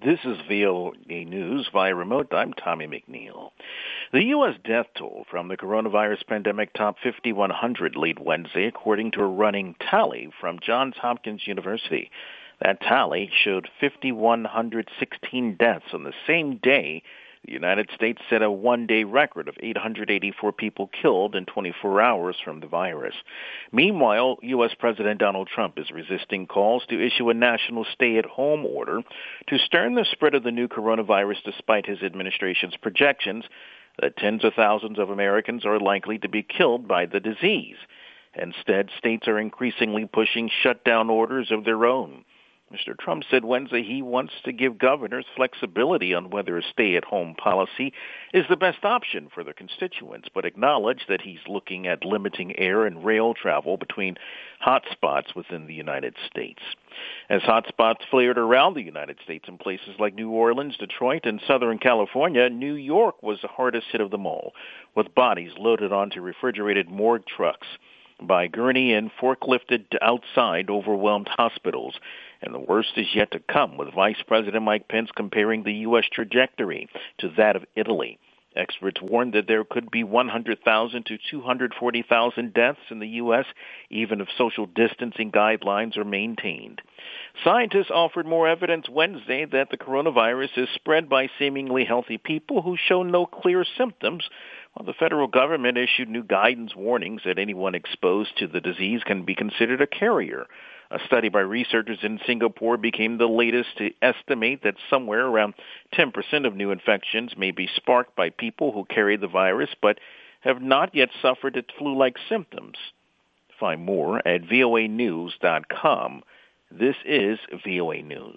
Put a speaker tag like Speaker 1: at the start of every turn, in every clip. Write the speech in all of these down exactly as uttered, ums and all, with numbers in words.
Speaker 1: This is V O A News via remote. I'm Tommy McNeil. The U S death toll from the coronavirus pandemic topped fifty-one hundred late Wednesday, according to a running tally from Johns Hopkins University. That tally showed five thousand one hundred sixteen deaths on the same day. The United States set a one-day record of eight hundred eighty-four people killed in twenty-four hours from the virus. Meanwhile, U S President Donald Trump is resisting calls to issue a national stay-at-home order to stem the spread of the new coronavirus, despite his administration's projections that tens of thousands of Americans are likely to be killed by the disease. Instead, states are increasingly pushing shutdown orders of their own. Mister Trump said Wednesday he wants to give governors flexibility on whether a stay-at-home policy is the best option for their constituents, but acknowledged that he's looking at limiting air and rail travel between hotspots within the United States. As hotspots flared around the United States in places like New Orleans, Detroit, and Southern California, New York was the hardest hit of them all, with bodies loaded onto refrigerated morgue trucks by gurney and forklifted outside overwhelmed hospitals. And the worst is yet to come, with Vice President Mike Pence comparing the U S trajectory to that of Italy. Experts warned that there could be one hundred thousand to two hundred forty thousand deaths in the U S, even if social distancing guidelines are maintained. Scientists offered more evidence Wednesday that the coronavirus is spread by seemingly healthy people who show no clear symptoms, while the federal government issued new guidance warnings that anyone exposed to the disease can be considered a carrier. A study by researchers in Singapore became the latest to estimate that somewhere around ten percent of new infections may be sparked by people who carry the virus but have not yet suffered its flu-like symptoms. Find more at V O A news dot com. This is V O A News.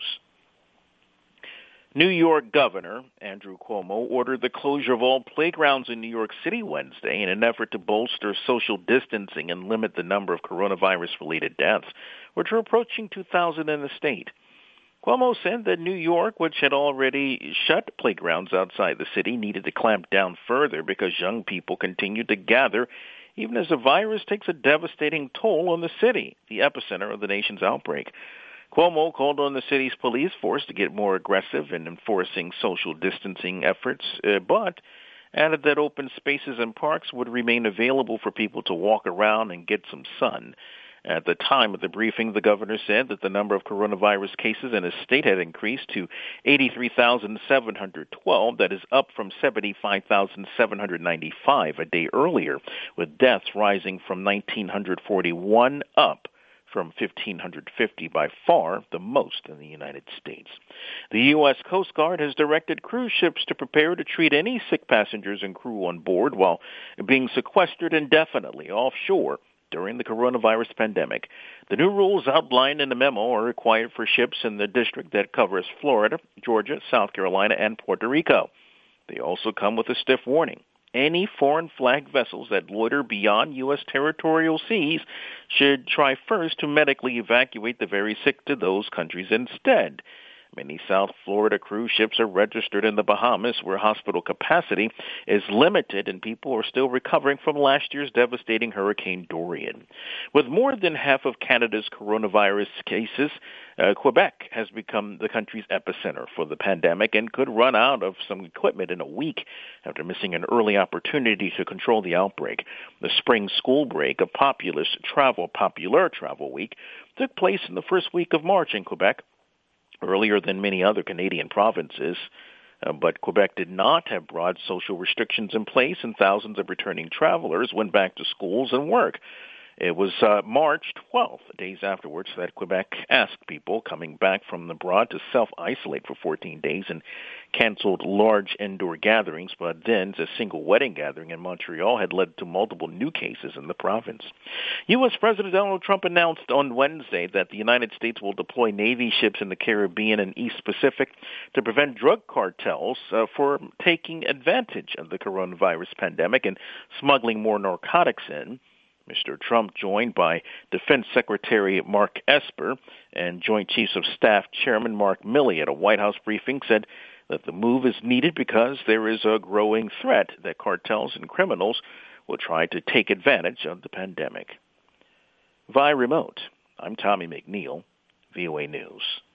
Speaker 1: New York Governor Andrew Cuomo ordered the closure of all playgrounds in New York City Wednesday in an effort to bolster social distancing and limit the number of coronavirus-related deaths, which are approaching two thousand in the state. Cuomo said that New York, which had already shut playgrounds outside the city, needed to clamp down further because young people continued to gather even as the virus takes a devastating toll on the city, the epicenter of the nation's outbreak. Cuomo called on the city's police force to get more aggressive in enforcing social distancing efforts, uh, but added that open spaces and parks would remain available for people to walk around and get some sun. At the time of the briefing, the governor said that the number of coronavirus cases in his state had increased to eighty-three thousand seven hundred twelve. That is up from seventy-five thousand seven hundred ninety-five a day earlier, with deaths rising from one thousand nine hundred forty-one up from one thousand five hundred fifty, by far the most in the United States. The U S Coast Guard has directed cruise ships to prepare to treat any sick passengers and crew on board while being sequestered indefinitely offshore during the coronavirus pandemic. The new rules outlined in the memo are required for ships in the district that covers Florida, Georgia, South Carolina, and Puerto Rico. They also come with a stiff warning. Any foreign flag vessels that loiter beyond U S territorial seas should try first to medically evacuate the very sick to those countries instead. Many South Florida cruise ships are registered in the Bahamas, where hospital capacity is limited and people are still recovering from last year's devastating Hurricane Dorian. With more than half of Canada's coronavirus cases, uh, Quebec has become the country's epicenter for the pandemic and could run out of some equipment in a week after missing an early opportunity to control the outbreak. The spring school break, a populous travel, popular travel week, took place in the first week of March in Quebec, earlier than many other Canadian provinces, uh, but Quebec did not have broad social restrictions in place, and thousands of returning travelers went back to schools and work. It was uh, March twelfth, days afterwards, that Quebec asked people coming back from abroad to self-isolate for fourteen days and canceled large indoor gatherings, but then a single wedding gathering in Montreal had led to multiple new cases in the province. U S President Donald Trump announced on Wednesday that the United States will deploy Navy ships in the Caribbean and East Pacific to prevent drug cartels uh, from taking advantage of the coronavirus pandemic and smuggling more narcotics in. Mister Trump, joined by Defense Secretary Mark Esper and Joint Chiefs of Staff Chairman Mark Milley at a White House briefing, said that the move is needed because there is a growing threat that cartels and criminals will try to take advantage of the pandemic. Via remote, I'm Tommy McNeil, V O A News.